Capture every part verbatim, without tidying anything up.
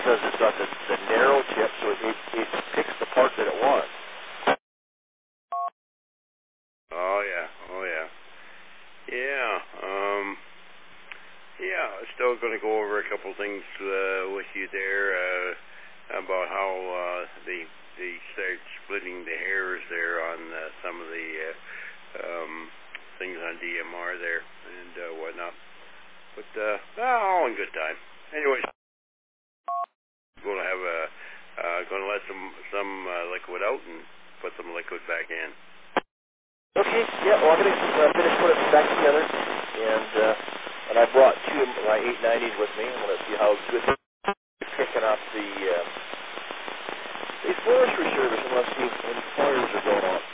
does it's got the, the narrow tip, so it, it, it picks the part that it wants. Oh yeah, oh yeah, yeah. Um, yeah. Still going to go over a couple things uh, with you there uh, about how uh, they they start splitting the hairs there on uh, some of the uh, um, things on D M R there and uh, whatnot. But uh, well, all in good time. Anyway, going to have a uh, going to let some some uh, liquid out and put some liquid back in. Okay, yeah, well, I'm going to uh, finish putting it back together, and uh, and I brought two of my eight nineties with me. I'm going to see how good they're picking up the, uh, the forestry service, and let's see if any fires are going on.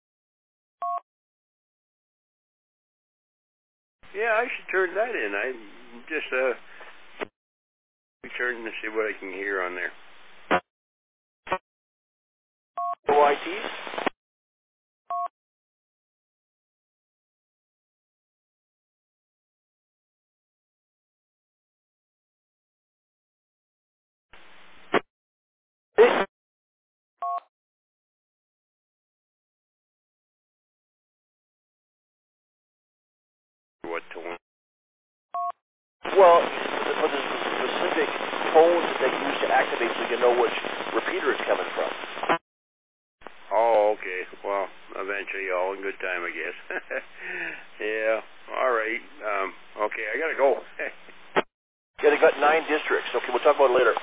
Yeah, I should turn that in. I just uh, turn to see what I can hear on there. O I Ts? What tone? Well, for the specific tones that they use to activate so you know which repeater it's coming from. Oh, okay. Well, eventually, all in good time, I guess. Yeah. All right. Um. Okay, I gotta go. Yeah, they got nine districts. Okay, we'll talk about it later.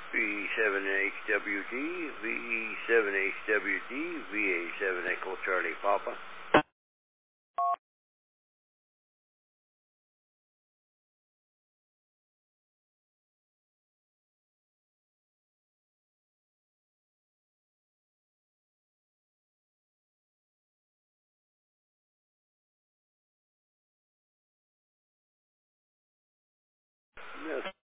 V seven H W D, V seven H W D, V A seven Echo Charlie Papa. Yes.